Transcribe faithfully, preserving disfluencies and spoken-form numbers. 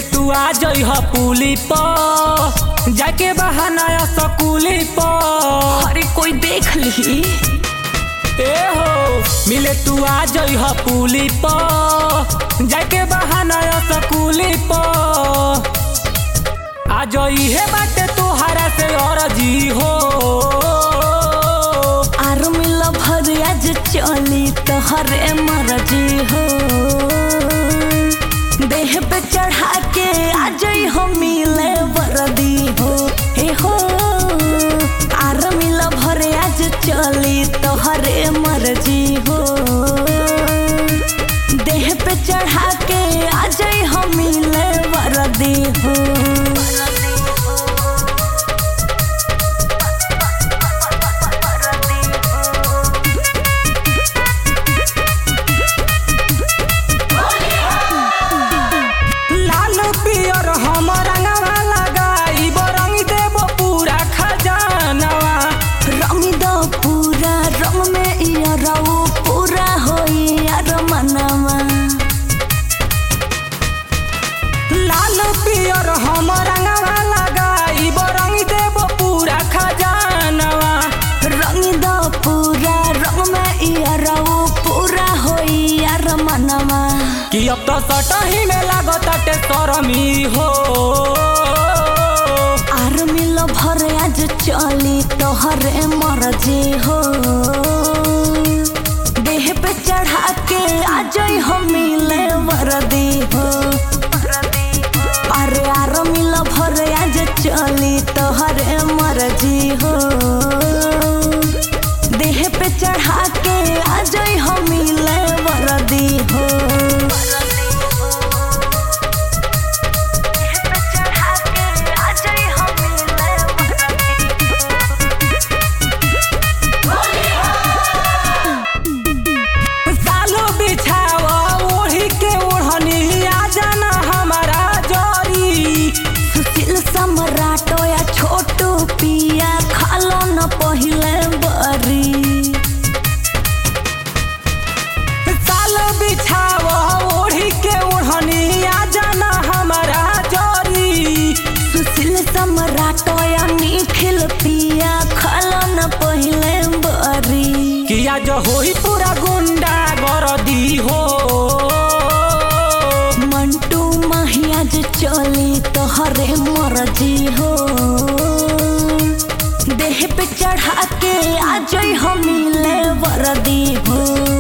तू आ जई ह पुली पर जाके बहाना स्कूली पर। अरे कोई देख ली ए हो मिले तू आ जई ह पुली पर जाके बहाना स्कूली पर। आ जई है बाटे तोहरा से अर्जी हो आर मिल भर आज चली तोहरे मर्जी हो। देह पे चढ़ा के आ जई हो मिले वर्दी हो हे हो। आर मिल भर आज चली तोहरे मर्जी हो। देह पे चढ़ा के आ जई हो मिले वर्दी हो। लाल पियर हम रंगवा लगाई रंग देव पूरा खजानवा। रंग दो पूरा रंग में इयरऊ पूरा होई यार मनवा। कि अब तो सटही में लागत शरमी हो आर मिल भर आज चली तोहरे मर्जी हो। देह पे चढ़ा के आ जई हो मिले वर्दी हो। अरे आर मिल भर आज चली तोहरे मर्जी हो। देह पे चढ़ा के आ जई हो मिले वर्दी हो। सम्राटो या छोटू पिया खालो न पहिले बरी। साल बिछाव ओढ़ी के ओढ़नी आ जाना हमारा जोरी। सुशील सम्राटो या निखिल पिया खालो न पहिले बरी। किया जो होई पूरा गुंडा गर्दी हो मंटू माहिया जे चली तोहरे मर्जी हो। देह पे चढ़ा के आ जई हो मिले वर्दी हो।